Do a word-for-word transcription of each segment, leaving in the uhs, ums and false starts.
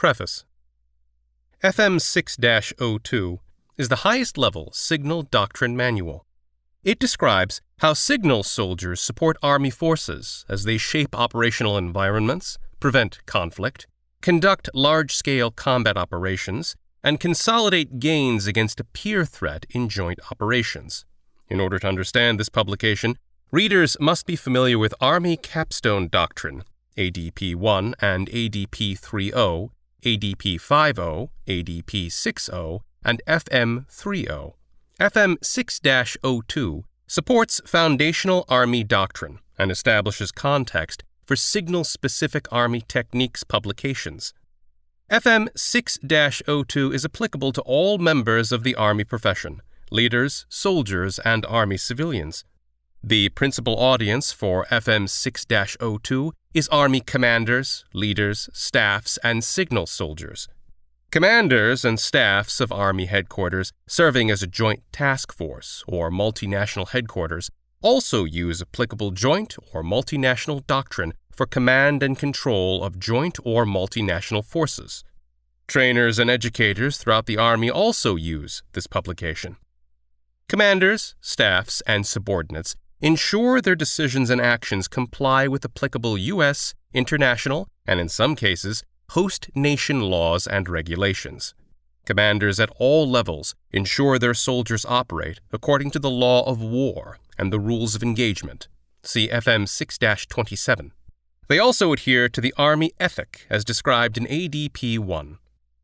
Preface. F M six dash oh two is the highest-level signal doctrine manual. It describes how signal soldiers support Army forces as they shape operational environments, prevent conflict, conduct large-scale combat operations, and consolidate gains against a peer threat in joint operations. In order to understand this publication, readers must be familiar with Army Capstone Doctrine, A D P one and A D P three point oh, A D P five point oh, A D P six point oh, and F M three point oh. F M six dash oh two supports foundational Army doctrine and establishes context for signal-specific Army techniques publications. F M six dash oh two is applicable to all members of the Army profession, leaders, soldiers, and Army civilians. The principal audience for F M six dash oh two is Army commanders, leaders, staffs, and signal soldiers. Commanders and staffs of Army headquarters serving as a joint task force or multinational headquarters also use applicable joint or multinational doctrine for command and control of joint or multinational forces. Trainers and educators throughout the Army also use this publication. Commanders, staffs, and subordinates ensure their decisions and actions comply with applicable U S, international, and in some cases, host nation laws and regulations. Commanders at all levels ensure their soldiers operate according to the law of war and the rules of engagement. See F M six dash twenty-seven. They also adhere to the Army ethic as described in A D P one.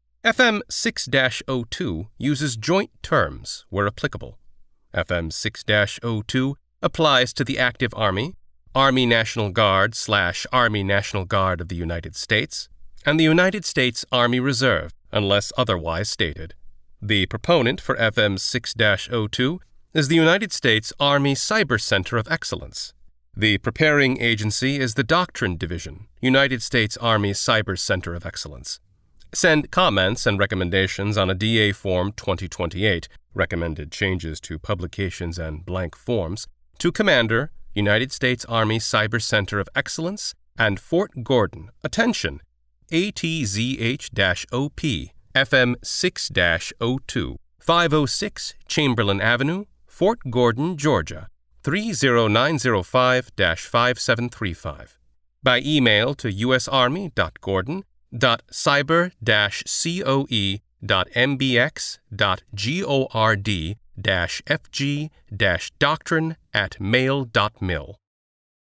F M six dash oh two uses joint terms where applicable. F M six dash oh two applies to the active Army, Army National Guard slash Army National Guard of the United States, and the United States Army Reserve, unless otherwise stated. The proponent for F M six dash oh two is the United States Army Cyber Center of Excellence. The preparing agency is the Doctrine Division, United States Army Cyber Center of Excellence. Send comments and recommendations on a D A Form twenty twenty-eight, recommended changes to publications and blank forms, to Commander, United States Army Cyber Center of Excellence, and Fort Gordon. Attention! A T Z H O P, F M six dash oh two, five oh six Chamberlain Avenue, Fort Gordon, Georgia, three oh nine oh five dash five seven three five. By email to u s army dot gordon dot cyber dash coe dot m b x dot gord dash f g dash doctrine at mail dot mil.